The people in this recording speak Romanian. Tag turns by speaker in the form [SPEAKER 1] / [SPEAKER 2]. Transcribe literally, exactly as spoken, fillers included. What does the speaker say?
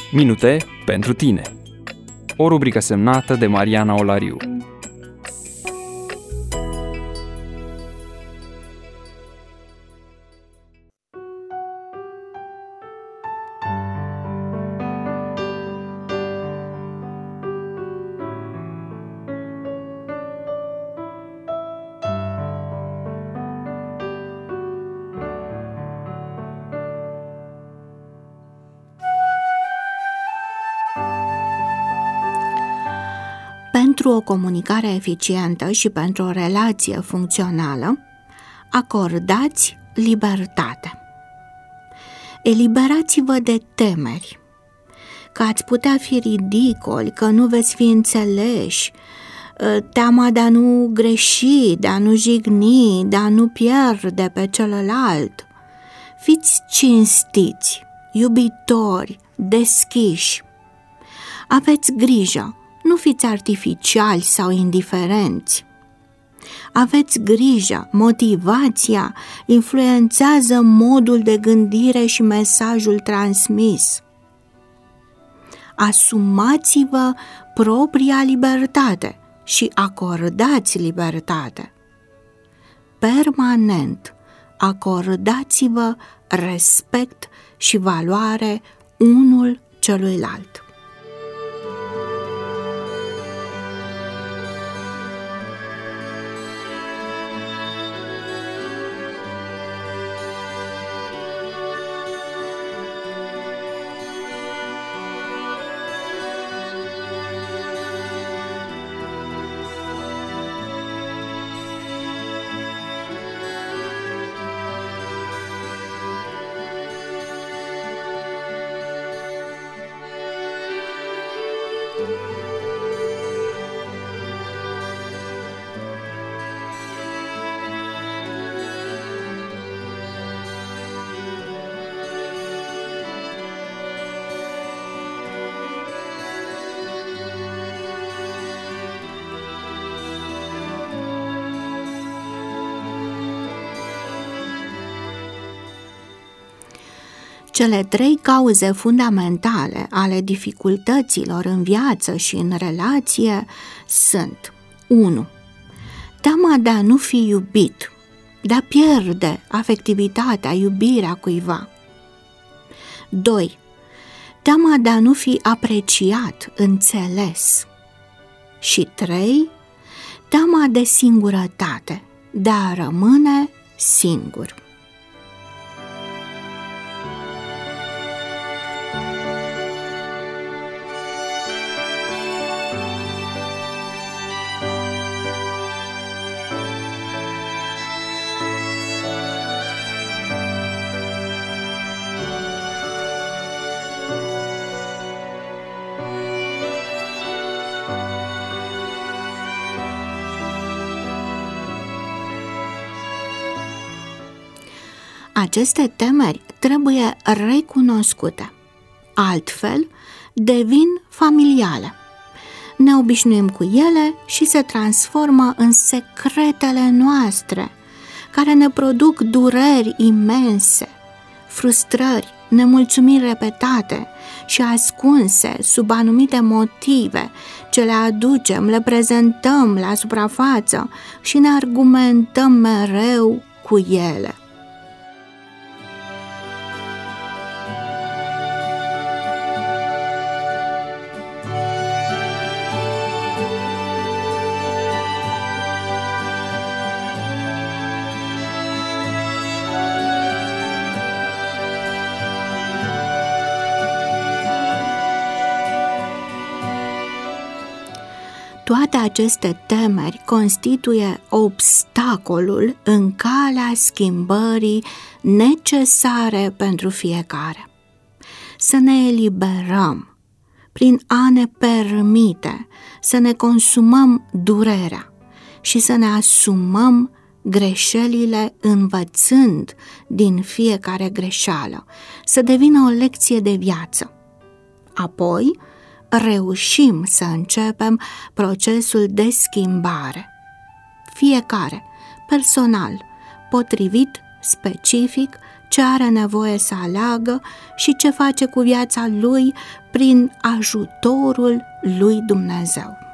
[SPEAKER 1] Minute pentru tine. O rubrică semnată de Mariana Olariu.
[SPEAKER 2] Pentru o comunicare eficientă și pentru o relație funcțională, acordați libertate. Eliberați-vă de temeri, că ați putea fi ridicoli, că nu veți fi înțeleși, teama de a nu greși, de a nu jigni, de a nu pierde pe celălalt. Fiți cinstiți, iubitori, deschiși. Aveți grijă. Nu fiți artificiali sau indiferenți. Aveți grijă, motivația influențează modul de gândire și mesajul transmis. Asumați-vă propria libertate și acordați libertate. Permanent acordați-vă respect și valoare unul celuilalt. Cele trei cauze fundamentale ale dificultăților în viață și în relație sunt: unu. Teama de a nu fi iubit, de a pierde afectivitatea, iubirea cuiva. doi. Teama de a nu fi apreciat, înțeles. Și trei. Teama de singurătate, de a rămâne singur. Aceste temeri trebuie recunoscute, altfel devin familiale. Ne obișnuim cu ele și se transformă în secretele noastre, care ne produc dureri imense, frustrări, nemulțumiri repetate și ascunse sub anumite motive, ce le aducem, le prezentăm la suprafață și ne argumentăm mereu cu ele. Toate aceste temeri constituie obstacolul în calea schimbării necesare pentru fiecare. Să ne eliberăm prin a ne permite să ne consumăm durerea și să ne asumăm greșelile învățând din fiecare greșeală, să devină o lecție de viață. Apoi, reușim să începem procesul de schimbare. Fiecare, personal, potrivit, specific, ce are nevoie să aleagă și ce face cu viața lui prin ajutorul lui Dumnezeu.